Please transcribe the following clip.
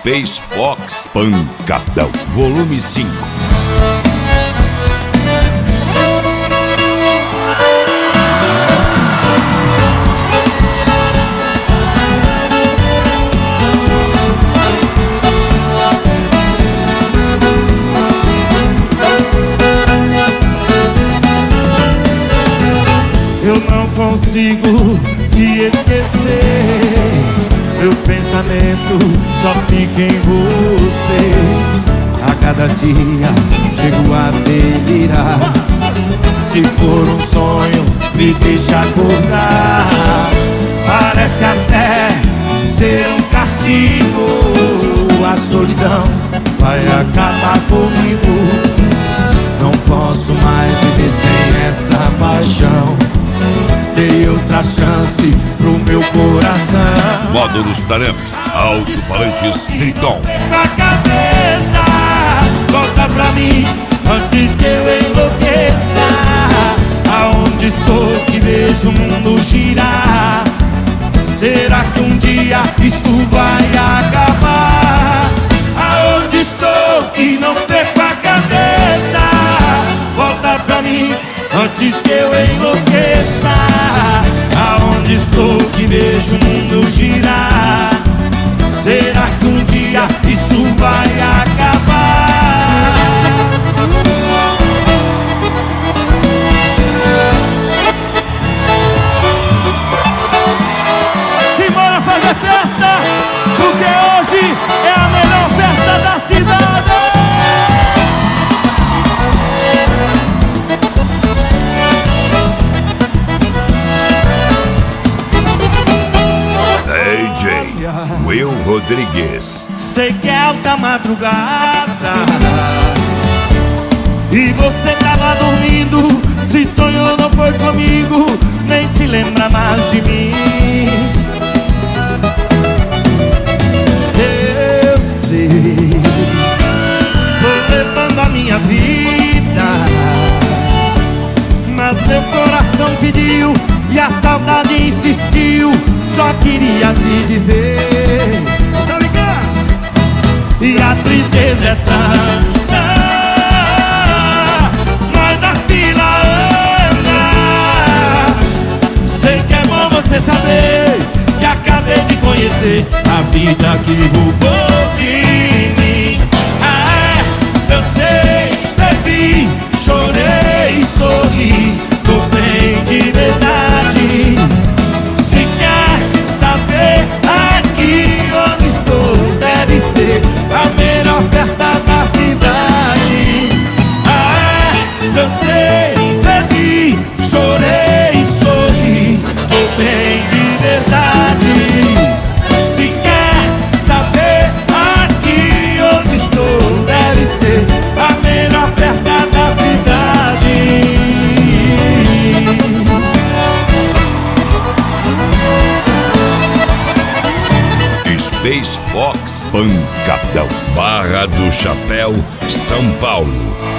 Space Fox Pancadão, volume 5. Eu não consigo te esquecer. Meu pensamento só fica em você. A cada dia chego a delirar. Se for um sonho, me deixa acordar. Parece até ser um castigo. A solidão vai acabar comigo. Não posso mais viver sem essa paixão. Dei outra chance pro meu coração. Módulos Taramps, alto-falantes Triton. Na cabeça, volta pra mim antes que eu enlouqueça. Aonde estou que vejo o mundo girar? Será que um dia isso vai acabar? Aonde estou que não perco a cabeça? Volta pra mim antes que eu enlouqueça. Aonde estou que vejo o mundo girar? Será que um dia isso vai acabar? Simbora fazer festa, porque hoje é a melhor festa da cidade. Will Rodrigues. Sei que é alta madrugada e você tava dormindo. Se sonhou não foi comigo, nem se lembra mais de mim. Eu sei, tô levando a minha vida, mas meu coração pediu e a saudade insistiu. Só queria te dizer, e a tristeza é tanta, mas a fila anda. Sei que é bom você saber que acabei de conhecer a vida que roubou de mim. Ah, é, eu sei, bebi, chorei, sorri, tô bem de verdade. Se quer saber aqui onde estou, deve ser a melhor festa da cidade. Ah, é, eu sei, bebi, chorei, sorri, tô bem de verdade. Se quer saber aqui onde estou, deve ser a melhor festa da cidade. Space Fox Pancadão, Barra do Chapéu, São Paulo.